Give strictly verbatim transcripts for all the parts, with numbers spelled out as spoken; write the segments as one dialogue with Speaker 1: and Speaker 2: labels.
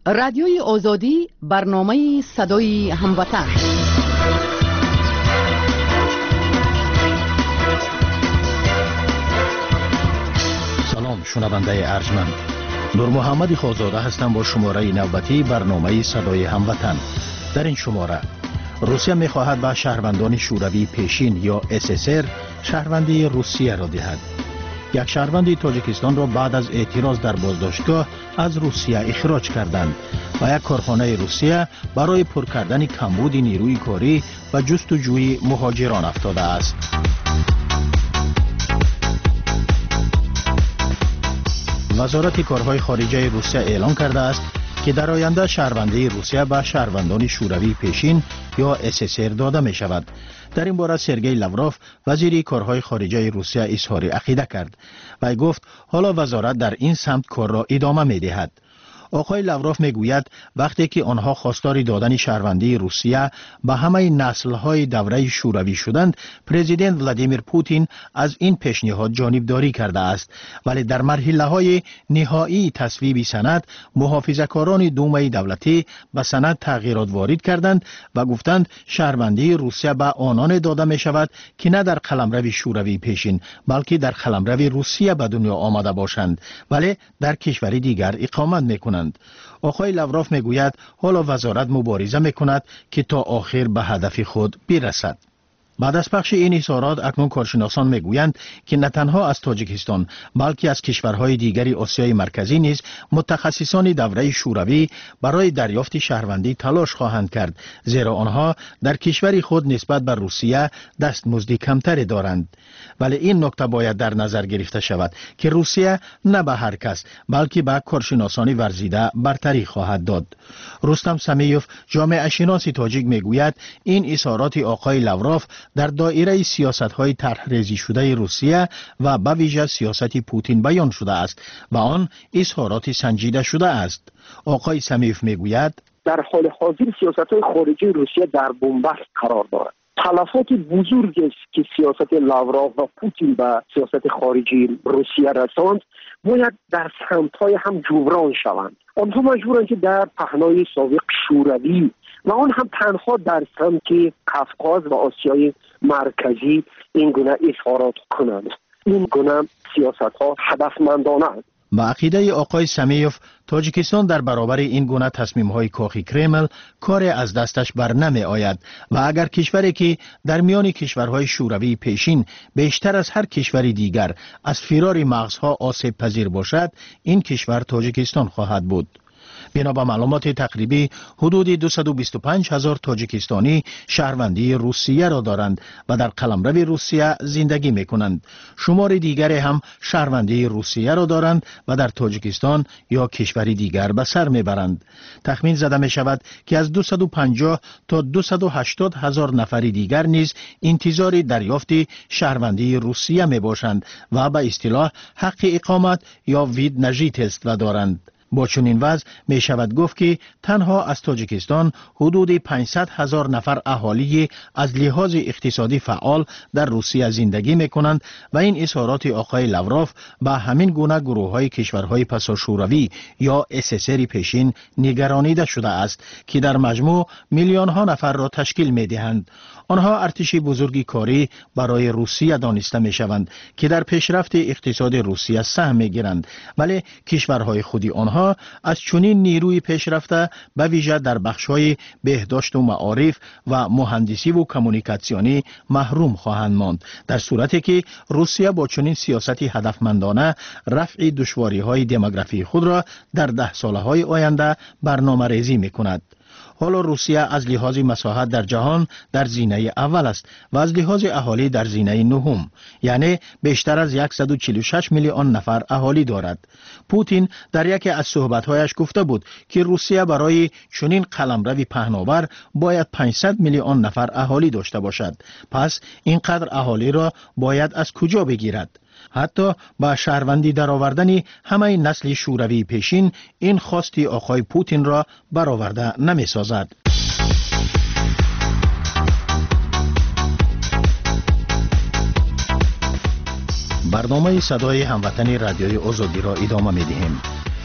Speaker 1: رادیوی آزادی برنامه صدای هموطن.
Speaker 2: سلام شنونده ارجمند، نور محمد خوزاده هستم با شماره نوبتی برنامه صدای هموطن. در این شماره روسیه می‌خواهد به شهروندان شوروی پیشین یا اس اس ار شهروندی روسیه را دهد. یک شهروند تاجیکستان را بعد از اعتراض در بازداشتگاه از روسیه اخراج کردند و یک کارخانه روسیه برای پر کردن کمبود نیروی کاری و جستجوی مهاجران افتاده است. وزارت کارهای خارجه روسیه اعلام کرده است که در آینده شهروندی روسیه به شهروندان شوروی پیشین یا اس اس ار داده می شود. در این باره سرگئی لاوروف وزیر کارهای خارجه روسیه اظهار عقیده کرد و گفت حالا وزارت در این سمت کار را ادامه می دهد. آقای لاوروف می گوید وقتی که آنها خواستار دادن شهروندی روسیه به همه نسل‌های دوره شوروی شدند، پرزیدنت ولادیمیر پوتین از این پیشنهاد جانبداری کرده است، ولی در مرحله‌های نهایی تصویب سند محافظه‌کاران دومه دولتی به سند تغییرات وارد کردند و گفتند شهروندی روسیه به آنان داده می شود که نه در قلمرو شوروی پیشین بلکه در قلمرو روسیه به دنیا آمده باشند ولی در کشوری دیگر اقامت می‌کنند. آقای لاوروف میگوید حالا وزارت مبارزه میکند که تا آخر به هدف خود برسد. بعد از پخش این اظهارات اکنون کارشناسان میگویند که نه تنها از تاجیکستان بلکه از کشورهای دیگری آسیای مرکزی نیز متخصصان دوره شوروی برای دریافت شهروندی تلاش خواهند کرد، زیرا آنها در کشور خود نسبت به روسیه دستمزد کمتری دارند. ولی این نکته باید در نظر گرفته شود که روسیه نه به هر کس بلکه به کارشناسان ورزیده برتری خواهد داد. رستم سمیوف جامعه شناس تاجیک میگوید این اظهارات آقای لاوروف در دایره سیاست‌های طرح‌ریزی شده روسیه و به ویژه سیاست پوتین بیان شده است و آن اظهارات سنجیده شده است. آقای سمیوف میگوید
Speaker 3: در حال حاضر سیاست‌های خارجی روسیه در بنبست قرار دارد. تلفات بزرگ است که سیاست لاوروف و پوتین به سیاست خارجی روسیه رساند باید در سمت‌های هم جبران شوند. آنها مجبورند که در پهنای سابق شوروی و آن هم تنها در سمت قفقاز و آسیای مرکزی این گونه اظهارات کنند. این گونه سیاست‌ها هدفمندانه است.
Speaker 2: با عقیده آقای سمیوف تاجیکستان در برابر این گونه تصمیم‌های کاخ کرمل کار از دستش بر نمی آید و اگر کشوری که در میان کشورهای شوروی پیشین بیشتر از هر کشور دیگر از فرار مغزها آسیب پذیر باشد، این کشور تاجیکستان خواهد بود. بنا به معلومات تقریبی حدود دویست و بیست و پنج هزار تاجیکستانی شهروندی روسیه را دارند و در قلمرو روسیه زندگی می کنند. شمار دیگری هم شهروندی روسیه را دارند و در تاجیکستان یا کشوری دیگر به سر می برند. تخمین زده می شود که از دویست و پنجاه تا دویست و هشتاد هزار نفر دیگر نیز انتظار دریافت شهروندی روسیه می باشند و به اصطلاح حق اقامت یا وید نژیتلستو دارند. با چنین وضع می شود گفت که تنها از تاجیکستان حدود پانصد هزار نفر اهالی از لحاظ اقتصادی فعال در روسیه زندگی می کنند و این اظهارات آقای لاوروف به همین گونه گروه های کشورهای پساشوروی یا اس اس ار پیشین نگرانیده شده است که در مجموع میلیون ها نفر را تشکیل می دهند. آنها ارتش بزرگی کاری برای روسیه دانسته می شوند که در پیشرفت اقتصاد روسیه سهم می گیرند، ولی کشورهای خودی آنها از چنین نیروی پیشرفته به ویژه در بخش‌های بهداشت و معارف و مهندسی و کمونیکاسیونی محروم خواهند ماند، در صورتی که روسیه با چنین سیاستی هدفمندانه رفع دشواری‌های دموگرافی خود را در ده ساله‌های آینده برنامه‌ریزی می‌کند. حالا روسیه از لحاظ مساحت در جهان در زینه اول است و از لحاظ اهالی در زینه نهم، یعنی بیشتر از صد و چهل و شش میلیون نفر اهالی دارد. پوتین در یکی از صحبت‌هایش گفته بود که روسیه برای چنین قلمرو پهناور باید پانصد میلیون نفر اهالی داشته باشد. پس اینقدر اهالی را باید از کجا بگیرد؟ حتی با شهروندی درآوردن همه نسل شوروی پیشین این خواستی آقای پوتین را برآورده نمی سازد. برنامه صدای هموطن رادیوی آزادی را ادامه می دهیم.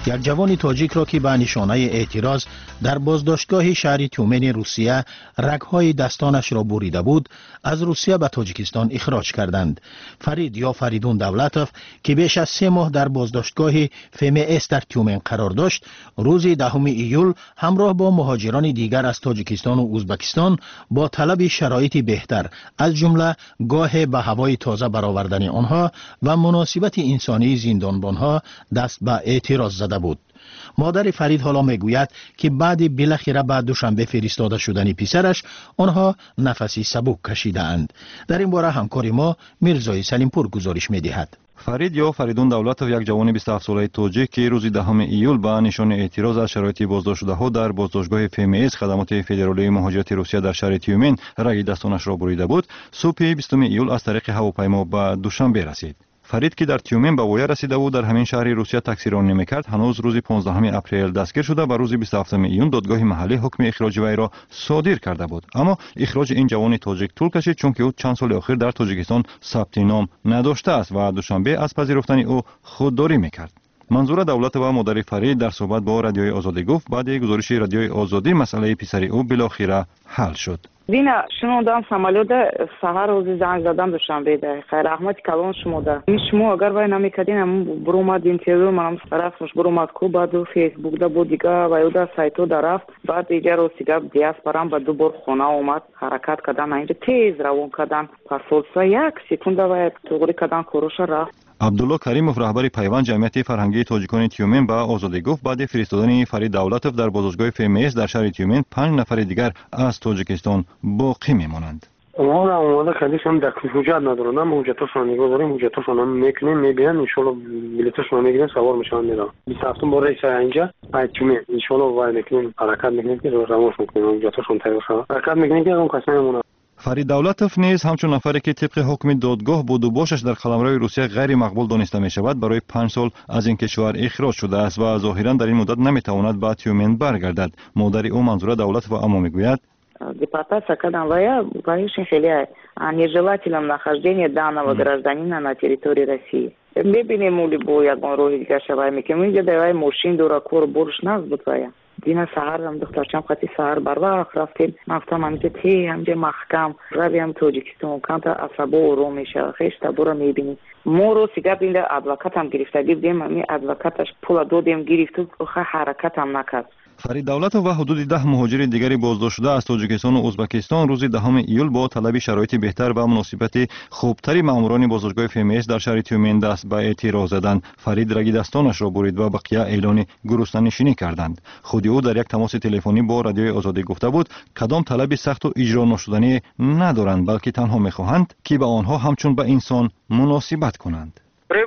Speaker 2: یک جوان تاجیک را که به نشانه اعتراض در بازداشتگاه شهر تیومن روسیه رگ‌های دستانش را بریده بود، از روسیه به تاجیکستان اخراج کردند. فرید یا فریدون دولتوف که بیش از سه ماه در بازداشتگاه فیمئس در تیومن قرار داشت، روز دهم ایول همراه با مهاجران دیگر از تاجیکستان و ازبکستان با طلب شرایط بهتر از جمله گاه به هوای تازه برآوردن آنها و مناسبت انسانی زندانبانها دست به اعتراض زده بود. مادر فرید حالا میگوید که بعد بالاخره بعد دوشنبه فرستاده شدن پسرش آنها نفسی سبک کشیده اند. در این باره همکار ما میرزای سلیمپور گزارش میدهد.
Speaker 4: فرید یا فریدون دولتوف یک جوان بیست و هفت ساله تاجیک که روز دهم ایول به نشان اعتراض از شرایط بازداشت شده ها در بازداشتگاه فیمئس خدمات فدرالی مهاجرت روسیه در شهر تیومن رگ دستانش را بریده بود، صبح بیستم ایول از طریق هواپیما به دوشنبه رسید. فرید که در تیومن به ویا رسیده بود در همین شهر روسیه تاکسی رانی میکرد، هنوز روز پانزدهم اپریل دستگیر شده و روز بیست و هفتم ایون دادگاه محلی حکم اخراج وی را صادر کرده بود. اما اخراج این جوان تاجیک طول کشید چون که او چند سال اخیر در تاجیکستان ثبت نام نداشته است و دوشنبه از پذیرفتن او خودداری میکرد. منظور دولت و مادر فرید در صحبت با رادیوی آزادی گفت بعد گزارش رادیوی آزادی مسئله پسر او بالاخره حل شد.
Speaker 5: دینا شنوندم سامالود سحر روزی زنگ زدم دوشنبه ده خیر رحمت کلام شما ده شما اگر وای نمیکردین برو اومد اینترویو منم رفتمش برو اومد کو بعد فیسبوک ده بود دیگه و یودا سایتو در رفت بعد دیگه روز دیگه دیاسپورام با دو بار خونه اومد حرکت کردن اینجا تیز روان کردن پاسولسا یک سکونده و توغری کردن کوروش رفت.
Speaker 4: عبدالله کریموف رهبر پیوند جمعیت فرهنگی تاجیکان تیومن به آزادی گفت بعد فرستادن فرید دولتوف در بازداشتگاه فیمئس در شهر تیومن پنج نفر دیگر از تاجیکستان باقی میمانند.
Speaker 6: ما را اومده کلیشون در حجت ندارن، هم حجتاشون نگاه داریم، حجتاشون هم میکنیم میبینن، انشالله بلیتاشون میگیرن سوار میشن میرن. بیست و هفتم بار رئیس اینجا تیومن انشالله وای میکنیم حرکت میکنیم که روانش میکنیم حجتاشون تیار شود حرکت میکنیم که اون کس نمیمونه.
Speaker 4: فرید دولتوف نیز همچون نفری که طبق حکم دادگاه بود و باشش در قلمرو روسیه غیر مقبول دانسته می شود برای پنج سال از این کشور اخراج شده است و ظاهرا در این مدت نمیتواند به تیومن برگردد. مادر او منظور دولتوف اما میگوید
Speaker 5: депортация когда вая конечно خیلی нежелательном нахождении данного гражданина на территории России. ببینیم مولی بو یک راه دیگه شوای میکنیم اینجا دوای ماشین دورا کور برش ناز بود ویا دینا سحر هم دخترچم خاطی سحر بر وقت رفتیم گفتم همینجا تی همینجا محکم رویم تاجیکستان کانتا عصبو رو میشه خیش تا برو میبینی ما رو سیگار بینده ادوکات هم گرفته دیدیم همین ادوکاتش پول دادیم گرفت و حرکت هم نکرد.
Speaker 4: فرید دولتوف و حدود ده مهاجر دیگری بازداشت شده از تاجیکستان و ازبکستان روز دهم ایول با طلب شرایط بهتر و مناسبت خوبتری ماموران بازداشتگاه فیمئس در شهر تیومن دست به اعتراض زدند. فرید رگ دستانش را برید و بقیه اعلان گرسنه‌نشینی کردند. خود او در یک تماس تلفنی با رادیوی آزادی گفته بود کدام طلب سخت و اجرا نشدنی ندارند بلکه تنها میخواهند که به آنها همچون به انسان مناسبت کنند.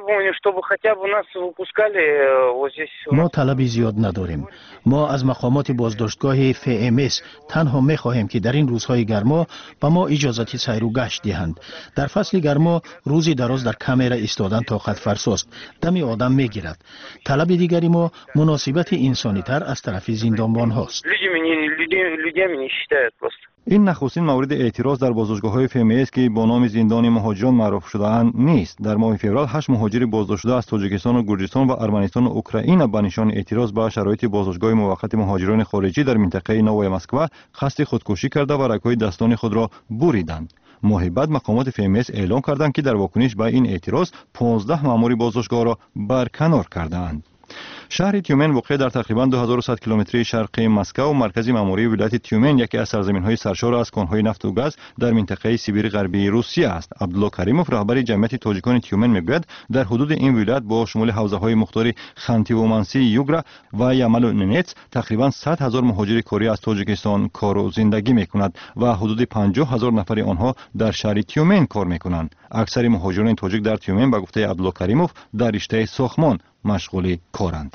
Speaker 2: ما طلبی زیاد نداریم. ما از مقامات بازداشتگاه فیمئس تنها می خواهیم که در این روزهای گرما به ما اجازت سیر و گشت دهند. در فصل گرما روزی دراز در کامera ایستادن طاقت فرساست، دم آدم می گیرد. طلب دیگری ما مناسبت انسانی تر از طرف زندانبان هاست.
Speaker 4: این نخستین مورد اعتراض در بازداشتگاه‌های فیمئس که با نام زندان مهاجران معروف شده‌اند نیست. در ماه فوریه هشت مهاجر بازداشت شده از تاجیکستان و گرجستان و ارمنستان و اوکراین به نشان اعتراض به شرایط بازداشتگاه موقت مهاجران خارجی در منطقه نوای مسکو قصد خودکشی کرده و رگ‌های دستان خود را بریدند. ماه بعد مقامات فیمئس اعلام کردند که در واکنش به این اعتراض پانزده مأمور بازداشتگاه را برکنار کردند. شهر تیومن واقع در تقریباً دو هزار و صد کیلومتری شرقی مسکو و مرکز مأموری ولایت تیومن یکی از سرزمین‌های سرشار از کان‌های نفت و گاز در منطقه سیبیر غربی روسیه است. عبدالله کریموف رهبر جمعیت تاجیکان تیومن میگوید در حدود این ولایت با شمول حوزه‌های مختار خانتی-ومانسی یوگرا و یامل و ننتس تقریباً صد هزار مهاجر کاری از تاجیکستان کار و زندگی می‌کنند و حدود پنجاه هزار نفر آنها در شهر تیومن کار می‌کنند. اکثر مهاجران تاجیک در تیومن به گفته عبدالله کریموف در رشته ساختمان مشغول کارند.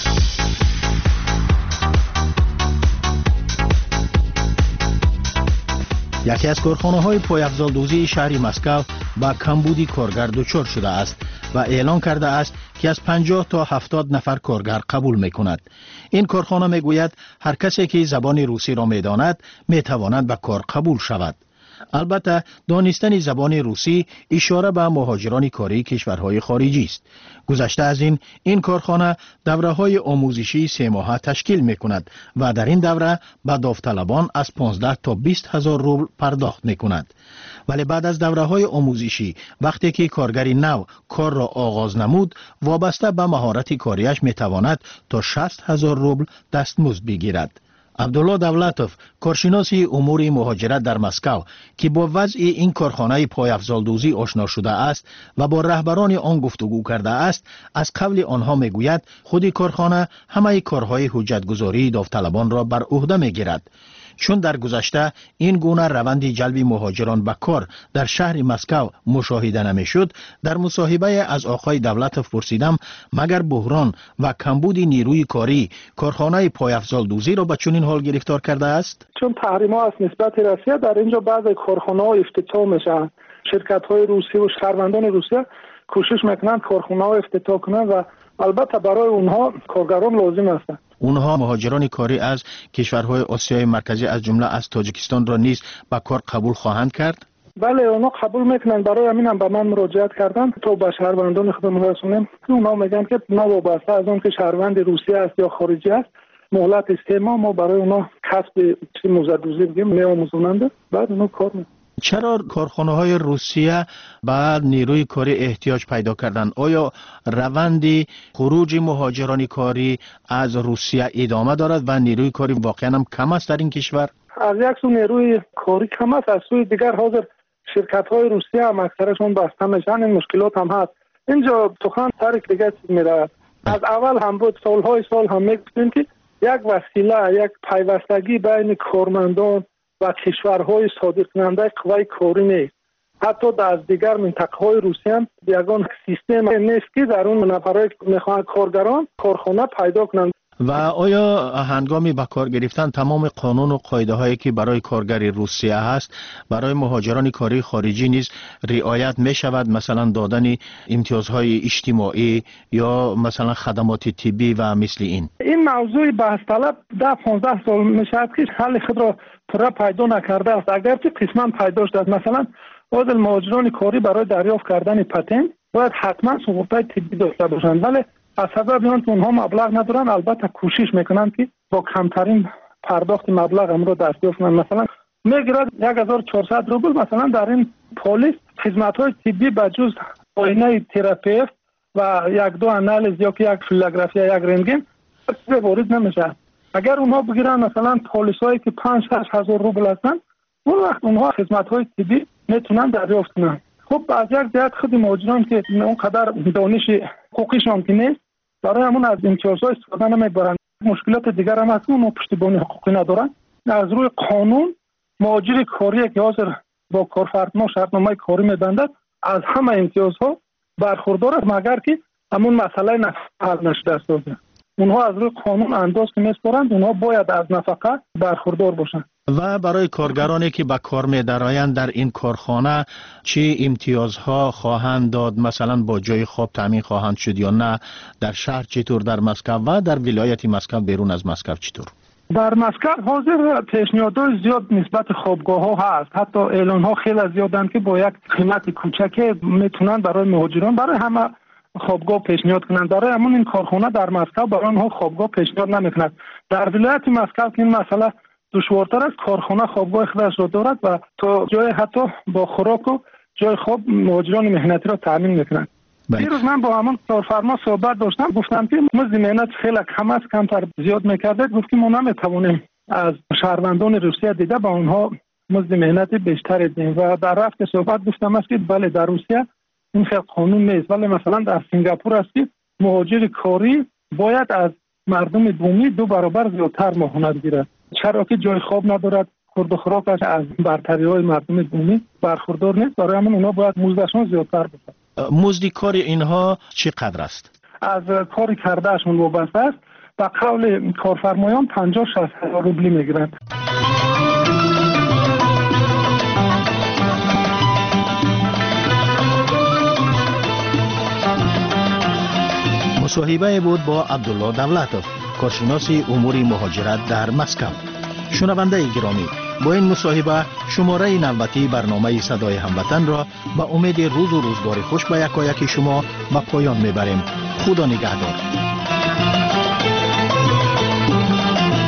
Speaker 2: یکی از کارخانه‌های پایافزال‌دوزی شهر مسکو با کمبودی کارگر دچار شده است و اعلان کرده است که از پنجاه تا هفتاد نفر کارگر قبول می‌کند. این کارخانه می‌گوید هر کسی که زبان روسی را می‌داند می‌تواند به کار قبول شود. البته دانستن زبان روسی اشاره به مهاجران کاری کشورهای خارجی است. گذشته از این این کارخانه دوره‌های آموزشی سه ماهه تشکیل می‌کند و در این دوره به داوطلبان از پانزده تا بیست هزار روبل پرداخت می‌کند. ولی بعد از دوره‌های آموزشی وقتی که کارگری نو کار را آغاز نمود، وابسته به مهارت کاریش می‌تواند تا شصت هزار روبل دستمزد بگیرد. عبدالله دولتوف، کارشناسی امور مهاجرت در مسکو که با وضع این کارخانه پایافزالدوزی آشنا شده است و با رهبران آن گفتگو کرده است، از قول آنها میگوید خود کارخانه همه کارهای حجتگذاری داوطلبان را بر عهده میگیرد. چون در گذشته این گونه روند جلب مهاجران به کار در شهر مسکو مشاهده نمیشد، در مصاحبه از آقای دولتوف پرسیدم مگر بحران و کمبود نیروی کاری کارخانه پایافزالدوزی را به چنین حال گرفتار کرده است؟
Speaker 7: چون تحریم ها از نسبت روسیه در اینجا بعضی کارخانه ها افتتاح میشن، شرکت های روسی و شهروندان روسیه کوشش میکنند کارخانه ها افتتاح کنند و البته برای اونها کارگران لازم هستند.
Speaker 2: اونها مهاجران کاری از کشورهای آسیای مرکزی از جمله از تاجیکستان را نیز به کار قبول خواهند کرد؟
Speaker 7: بله، اونها قبول میکنند. برای همین هم به من مراجعت کردند تا به شهروندان خودمون رسونیم. اونها میگن که نوابسته از اون که شهروند روسیه است یا خارجی است، مهلت استعمال ما برای اونها کسب چی موزدوزی بگیم میآموزونند، بعد اونها کار میکنند.
Speaker 2: چرا کارخانه های روسیه بعد نیروی کاری احتیاج پیدا کردن؟ آیا روند خروج مهاجران کاری از روسیه ادامه دارد و نیروی کاری واقعا هم کم است در این کشور؟
Speaker 7: از یک سو نیروی کاری کم است، از سوی دیگر حاضر شرکت های روسیه هم اکثرشون بسته میشن. این مشکلات هم هست. اینجا سخن سر دیگه چیز میره. از اول هم بود، سالهای سال هم میگفتیم که یک وسیله، یک پیوستگی بین کارمندان و کشورهای صادر کننده قوای کاری نیست. حتی در دیگر منطقه های روسیه هم یگان سیستم نیست که در اون نفرهای میخوان کارگران کارخانه پیدا کنند.
Speaker 2: و آیا هنگامی به کار گرفتن تمام قانون و قاعده هایی که برای کارگری روسیه هست برای مهاجران کاری خارجی نیز رعایت می شود؟ مثلا دادن امتیازهای اجتماعی یا مثلا خدمات طبی و مثل این؟
Speaker 7: این موضوع بحث طلب ده پانزده سال می شود که حل خود را پورا پیدا نکرده است. اگرچه قسما پیدا شده است، مثلا عضو مهاجران کاری برای دریافت کردن پتنت باید حتما سقوط طبی داشته باشند، ولی از سبب این که اونها مبلغ ندارن البته کوشش میکنن که با کمترین پرداخت مبلغ هم رو دریافت کنن. مثلا میگیرد یک هزار و چهارصد روبل مثلا در این پلیس خدمات‌های طبی بجز آینه تراپیست و یک دو آنالیز یا یک فیلوگرافی یا یک رنتگن چیزی وارد نمیشه. اگر اونها بگیرن مثلا پلیسایی که پنج شش هزار روبل هستن، اون وقت اونها خدمات‌های طبی میتونن دریافت کنن. خب از یک جهت خود مهاجران که اونقدر دانش حقوقیشون نیست، برای همون از امتیازها استفاده نمیبرن. مشکلات دیگر هم هست، اونها پشتیبانی حقوقی ندارن. از روی قانون مهاجر کاری که حاضر با کارفرما شرطنامه کاری میبندد از همه امتیازها برخوردار است، مگر که همون مسئله نفقه حل نشده است. اونها از روی قانون انداز که میسپارند، اونها باید از نفقه برخوردار باشند.
Speaker 2: و برای کارگرانی که به کار می‌درآیند در این کارخانه چه امتیازها خواهند داد؟ مثلا با جای خواب تامین خواهند شد یا نه؟ در شهر چطور، در مسکو و در ولایت مسکو بیرون از مسکو چطور؟
Speaker 7: در مسکو حاضر پیشنهادهای زیاد نسبت خوابگاه ها هست. حتی اعلان ها خیلی زیادن که با یک قیمت کوچک میتونن برای مهاجران برای همه خوابگاه پیشنهاد کنند. برای همون این کارخانه در مسکو برای آنها خوابگاه پیشنهاد نمیکنند. در ولایت مسکو که این مسئله دشوارتر است، کارخانه خوابگاه خودش را دارد و تا جای حتی با خوراک و جای خواب مهاجران مهنتی را تامین میکنند. دیروز من با همون کارفرما صحبت داشتم، گفتم که مزد مهنت خیلی کم است، کمتر زیاد میکرده. گفتیم ما نمیتوانیم از شهروندان روسیه دیده با اونها مزد مهنت بیشتر دیم و در رفت صحبت گفتم است که بله در روسیه این خیلی قانون نیست، ولی مثلا در سنگاپور است که مهاجر کاری باید از مردم بومی دو برابر زیادتر ماهانه بگیرد، چرا که جای خواب ندارد، خورد و خوراکش از برتری های مردم بومی برخوردار نیست. برای همین اونا باید مزدشون زیادتر بشه.
Speaker 2: مزد کار اینها چقدر است؟
Speaker 7: از کاری کردهشون وابسته است. به قول کارفرمایان پنجاه شصت هزار روبلی میگیرند.
Speaker 2: مصاحبه بود با عبدالله دولتوف، کارشناس امور مهاجرت در مسکو. شنونده گرامی، با این مصاحبه شماره نوبتی برنامه صدای هموطن را به امید روز و روزگار خوش به یکایک شما به پایان میبریم. خدا نگهدار.